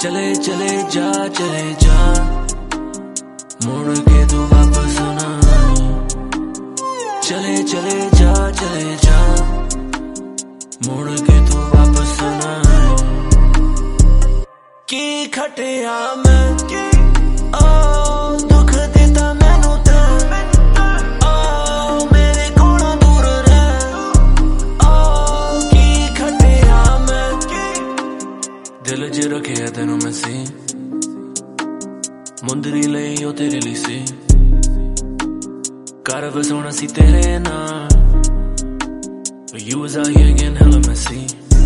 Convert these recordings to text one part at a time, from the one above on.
चले चले जा मुड़ के तू वापस ना आई। चले चले जा मुड़ के तू वापस ना आई। की खटिया मैं दुख देता मैनू ते मेरे कोलों दूर रह। की खटिया मैं दिल च रखे तेनू मैं सी मुंदरी लई ओ तेरे लिए सी घर वसाउणा सी तेरे नाल। You was out here getting hella messy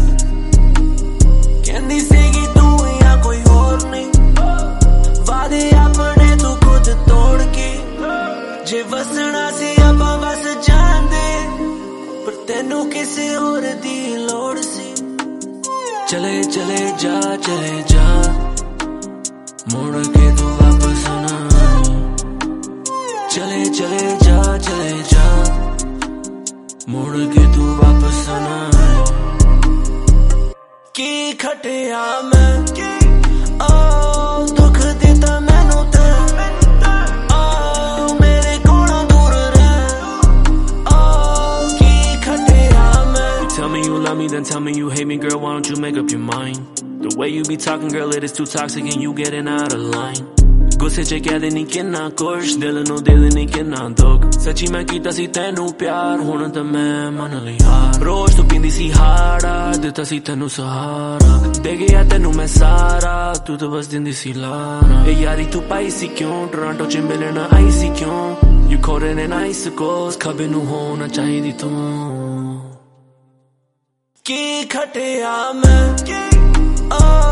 कहंदी सीगी तू या कोई होर नहीं वादे अपने तू खुद तोड़ के जे वसना सी आपां वस जांदे पर तैनू किसे होर दी लोड़ सी। चले चले जा मुड़ के तू वापस ना आई। चले चले जा मुड़ के तू वापस ना आई। की खटिया मैं दुख देता मैनू ते मेरे कोलों दूर रह। की खटिया मैं Tell me you love me, then tell me you hate me, girl, why don't you make up your mind? The way you be talking, girl, it is too toxic and you getting out of line. गुस्से च कहदे नी किन्ना कुछ दिल नू दिल नी किन्ना दुख सच्ची मैं कीता सी तैनू प्यार हुण तां मैं मन लई हार। रोज तू पींदी सी हाड़ा दित्ता सी तैनू सहारा दे गया तैनू मैं सारा तू तो बस दिंदी सी लारा। ए यारी तू पाई सी क्यों टोरंटो च मिलन आई सी क्यों You colder than icicles खबे नू होना चाहिदी तू। की खटिया मैं